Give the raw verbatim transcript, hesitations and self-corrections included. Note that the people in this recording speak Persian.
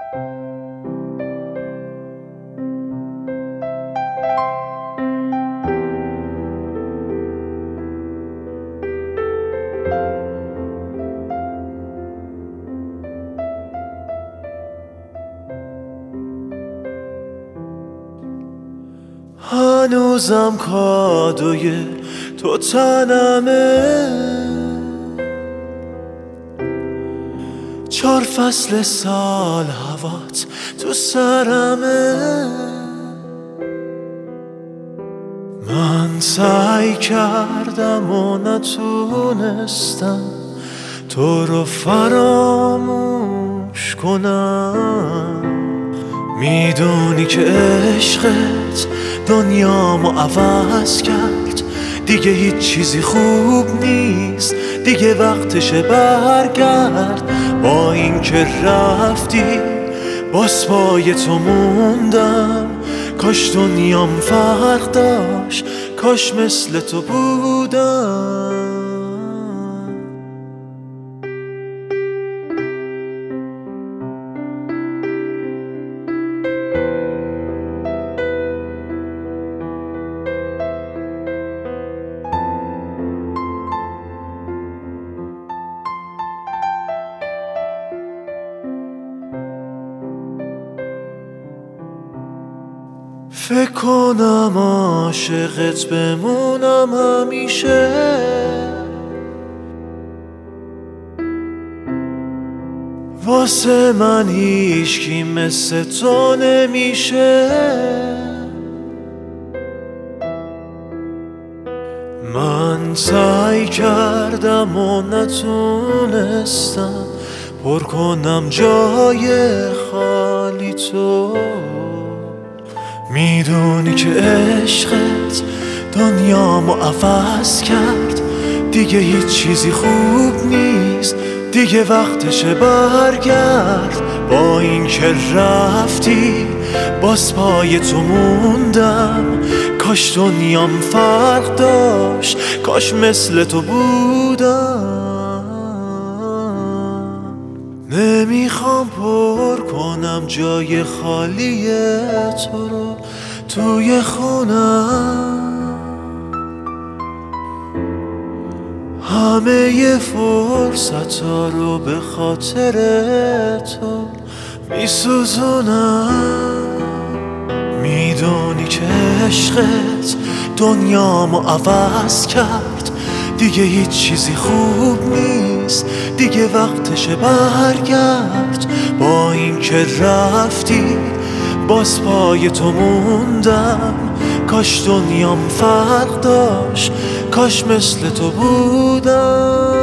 هنوزم کادوی تو تنمه، چار فصل سال هوات تو سرمه. من سعی کردم و نتونستم تو رو فراموش کنم. میدونی که عشقت دنیامو عوض کرد، دیگه هیچ چیزی خوب نیست، دیگه وقتشه برگرد. با این که رفتی باز پای تو موندم، کاش دنیام فرق داشت، کاش مثل تو بودم. فکر کنم عاشقت بمونم همیشه، واسه من هیچکی مثل تو نمیشه. من سعی کردم و نتونستم پر کنم جای خالی تو. میدونی که عشقت دنیامو عوض کرد، دیگه هیچ چیزی خوب نیست، دیگه وقتشه برگرد. با این که رفتی باز پای تو موندم، کاش دنیام فرق داشت، کاش مثل تو بودم. نمیخوام پر کنم جای خالی تو رو توی خونم، همه فرصت ها رو به خاطر تو میسوزونم. میدونی که عشقت دنیامو عوض کرد، دیگه هیچ چیزی خوب نیست، دیگه وقتشه برگرد. با این که رفتی باز پای تو موندم، کاش دنیام فرق داشت، کاش مثل تو بودم.